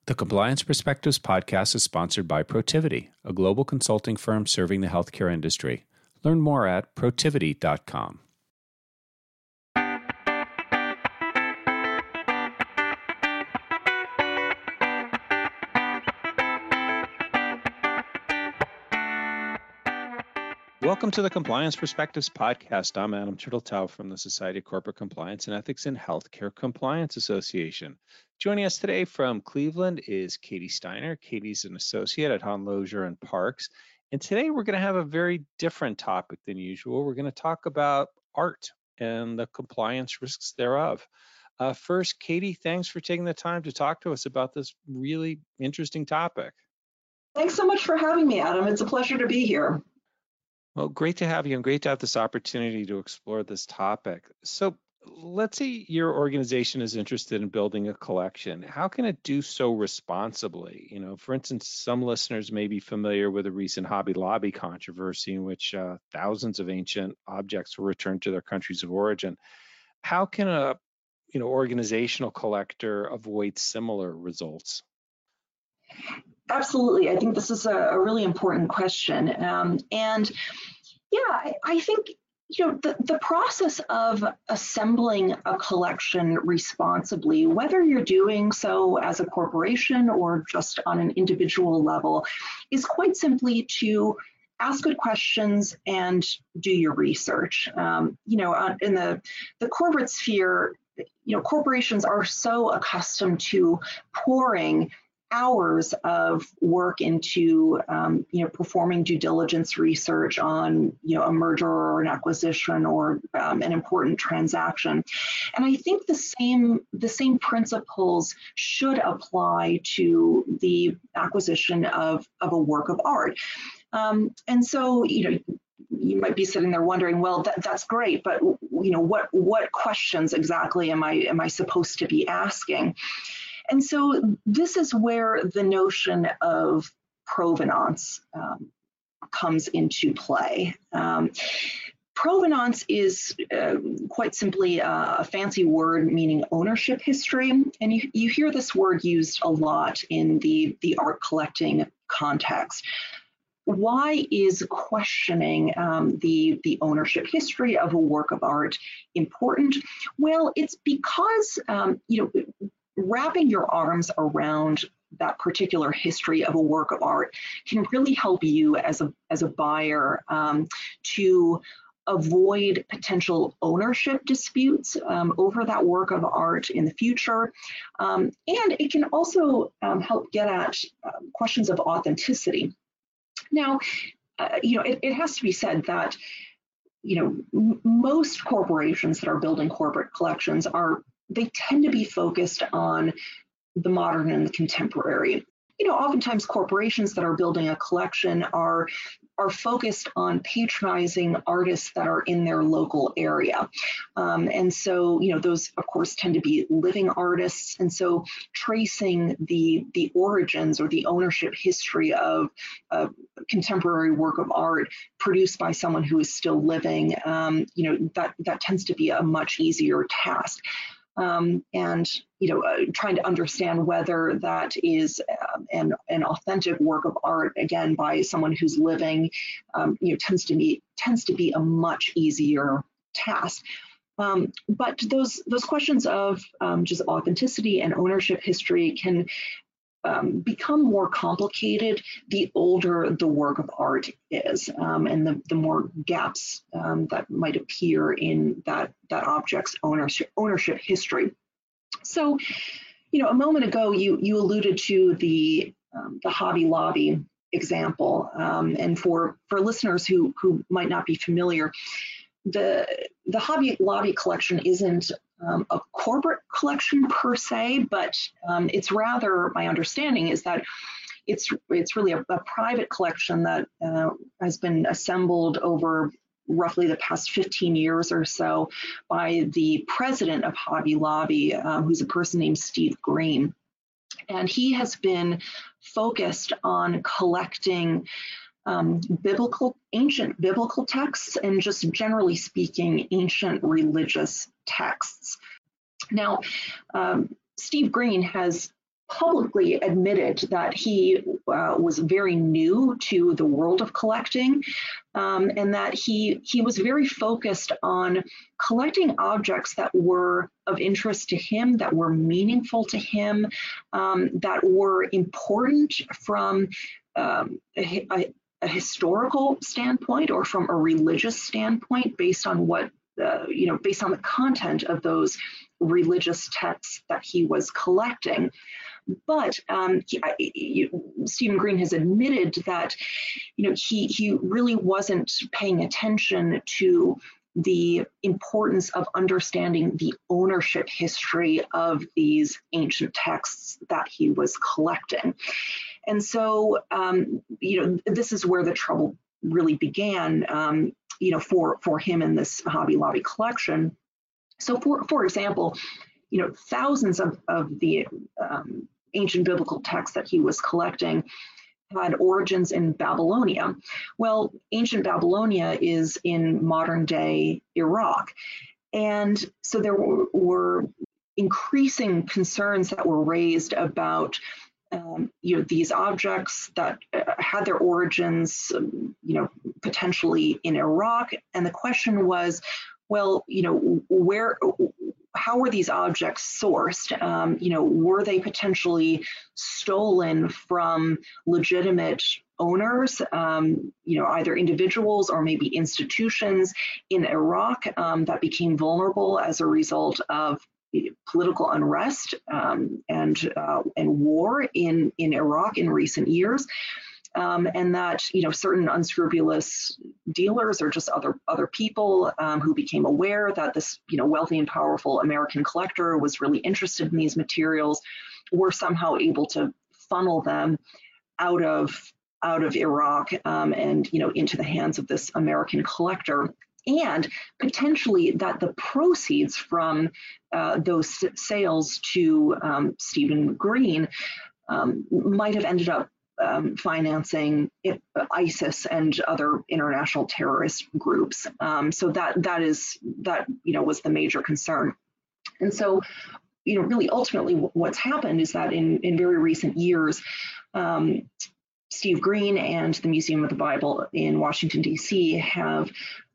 The Compliance Perspectives podcast is sponsored by Protiviti, a global consulting firm serving the healthcare industry. Learn more at protiviti.com. Welcome to the Compliance Perspectives podcast. I'm Adam Turteltaub from the Society of Corporate Compliance and Ethics in Healthcare Compliance Association. Joining us today from Cleveland is Katie Steiner. Katie's an associate at Hahn Lozier and Parks. And today we're going to have a very different topic than usual. We're going to talk about art and the compliance risks thereof. First, Katie, thanks for taking the time to talk to us about this really interesting topic. Thanks so much for having me, Adam. It's a pleasure to be here. Well, great to have you and great to have this opportunity to explore this topic. So let's say your organization is interested in building a collection. How can it do so responsibly? For instance, some listeners may be familiar with a recent Hobby Lobby controversy in which thousands of ancient objects were returned to their countries of origin. How can a organizational collector avoid similar results? Absolutely. I think this is a really important question. I think, the process of assembling a collection responsibly, whether you're doing so as a corporation or just on an individual level, is quite simply to ask good questions and do your research. In the corporate sphere, corporations are so accustomed to pouring hours of work into performing due diligence research on a merger or an acquisition or an important transaction, and I think the same principles should apply to the acquisition of a work of art. And so you might be sitting there wondering, well, that's great, but what questions exactly am I supposed to be asking? And so this is where the notion of provenance comes into play. Provenance is quite simply a fancy word meaning ownership history. And you hear this word used a lot in the art collecting context. Why is questioning the ownership history of a work of art important? Well, it's because, wrapping your arms around that particular history of a work of art can really help you as a buyer to avoid potential ownership disputes over that work of art in the future. And it can also help get at questions of authenticity. Now, it has to be said that, most corporations that are building corporate collections they tend to be focused on the modern and the contemporary. Oftentimes corporations that are building a collection are focused on patronizing artists that are in their local area. And so, those of course tend to be living artists. And so tracing the origins or the ownership history of a contemporary work of art produced by someone who is still living, that tends to be a much easier task. Trying to understand whether that is an authentic work of art, again, by someone who's living, tends to be a much easier task. But those questions of just authenticity and ownership history can become more complicated the older the work of art is, and the more gaps that might appear in that object's ownership history. So, a moment ago you alluded to the Hobby Lobby example, and for listeners who might not be familiar, the Hobby Lobby collection isn't a corporate collection per se, but it's rather, my understanding is that it's really a private collection that has been assembled over roughly the past 15 years or so by the president of Hobby Lobby, who's a person named Steve Green. And he has been focused on collecting ancient biblical texts and just generally speaking, ancient religious texts. Now, Steve Green has publicly admitted that he was very new to the world of collecting, and that he was very focused on collecting objects that were of interest to him, that were meaningful to him, that were important from a historical standpoint or from a religious standpoint, based on what based on the content of those religious texts that he was collecting. But Stephen Green has admitted that he really wasn't paying attention to the importance of understanding the ownership history of these ancient texts that he was collecting. And so, this is where the trouble really began, for him in this Hobby Lobby collection. So, for example, thousands of the ancient biblical texts that he was collecting had origins in Babylonia. Well, ancient Babylonia is in modern day Iraq. And so there were increasing concerns that were raised about these objects that had their origins, potentially in Iraq. And the question was, well, how were these objects sourced? Were they potentially stolen from legitimate owners, either individuals or maybe institutions in Iraq that became vulnerable as a result of political unrest and war in Iraq in recent years? And that certain unscrupulous dealers or just other people who became aware that this wealthy and powerful American collector was really interested in these materials were somehow able to funnel them out of Iraq and into the hands of this American collector. And potentially that the proceeds from those sales to Stephen Green might have ended up financing ISIS and other international terrorist groups. So that was the major concern. And so, really ultimately what's happened is that in very recent years, Steve Green and the Museum of the Bible in Washington, D.C. have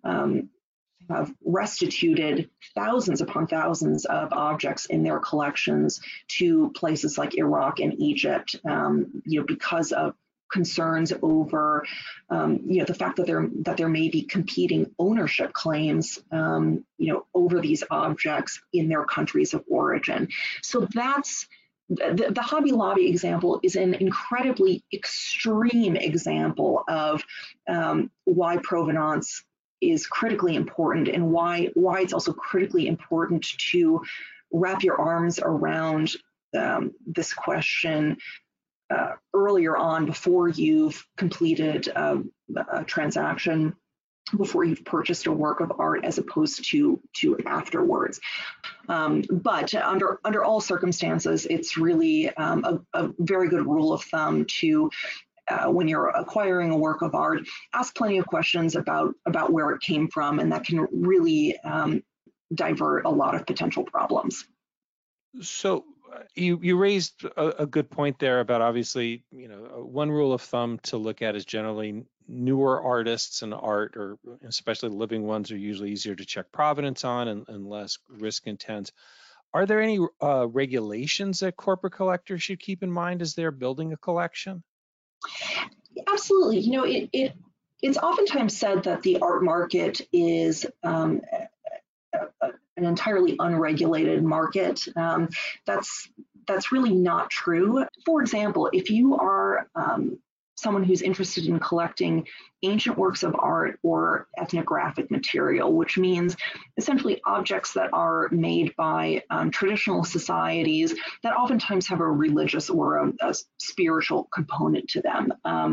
restituted thousands upon thousands of objects in their collections to places like Iraq and Egypt, because of concerns over, the fact that there may be competing ownership claims, over these objects in their countries of origin. So that's the Hobby Lobby example is an incredibly extreme example of why provenance is critically important, and why it's also critically important to wrap your arms around this question earlier on, before you've completed a transaction, before you've purchased a work of art, as opposed to afterwards. But under all circumstances, it's really a very good rule of thumb to when you're acquiring a work of art, ask plenty of questions about where it came from, and that can really divert a lot of potential problems. So you raised a good point there about, obviously, one rule of thumb to look at is generally newer artists and art, or especially living ones, are usually easier to check provenance on and less risk intense. Are there any regulations that corporate collectors should keep in mind as they're building a collection? Absolutely. It's oftentimes said that the art market is an entirely unregulated market. That's really not true. For example, if you are someone who's interested in collecting ancient works of art or ethnographic material, which means essentially objects that are made by traditional societies that oftentimes have a religious or a spiritual component to them.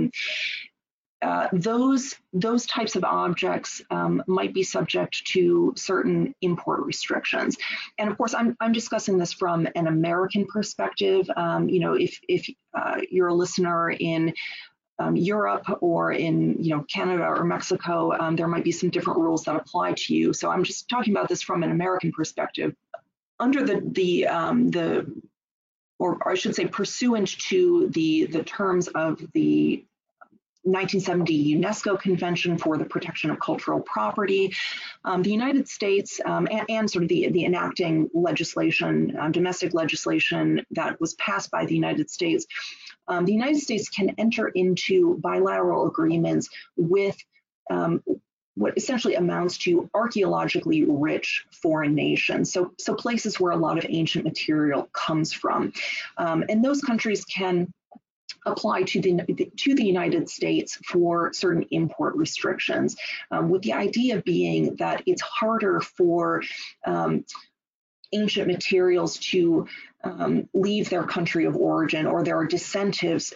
Those types of objects might be subject to certain import restrictions. And of course, I'm discussing this from an American perspective. If you're a listener in Europe or in Canada or Mexico, there might be some different rules that apply to you. So I'm just talking about this from an American perspective. Under the or I should say pursuant to the terms of the 1970 UNESCO Convention for the Protection of Cultural Property, the United States and sort of the enacting legislation, domestic legislation that was passed by the United States can enter into bilateral agreements with what essentially amounts to archaeologically rich foreign nations. So places where a lot of ancient material comes from. And those countries can apply to the United States for certain import restrictions, with the idea being that it's harder for ancient materials to leave their country of origin, or there are disincentives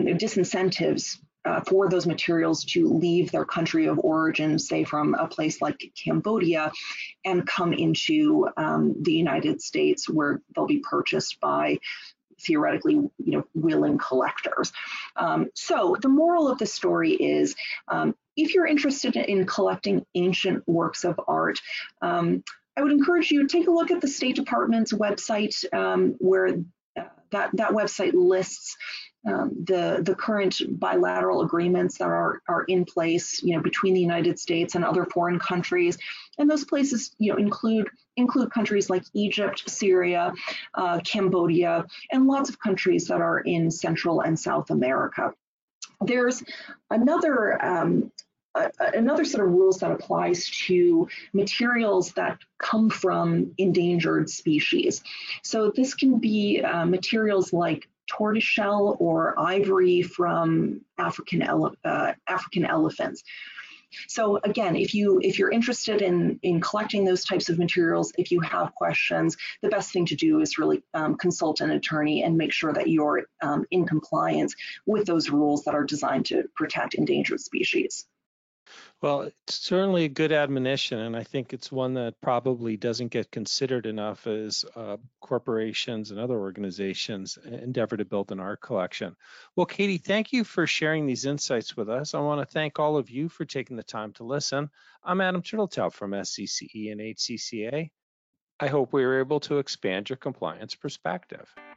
for those materials to leave their country of origin, say from a place like Cambodia, and come into the United States, where they'll be purchased by theoretically, willing collectors. So the moral of the story is, if you're interested in collecting ancient works of art, I would encourage you to take a look at the State Department's website, where that website lists the current bilateral agreements that are in place, between the United States and other foreign countries. And those places, include countries like Egypt, Syria, Cambodia, and lots of countries that are in Central and South America. There's another set of rules that applies to materials that come from endangered species. So this can be materials like tortoiseshell or ivory from African elephants. So again, if you're interested in collecting those types of materials, if you have questions, the best thing to do is really consult an attorney and make sure that you're in compliance with those rules that are designed to protect endangered species. Well, it's certainly a good admonition, and I think it's one that probably doesn't get considered enough as corporations and other organizations endeavor to build an art collection. Well, Katie, thank you for sharing these insights with us. I want to thank all of you for taking the time to listen. I'm Adam Turteltaub from SCCE and HCCA. I hope we were able to expand your compliance perspective.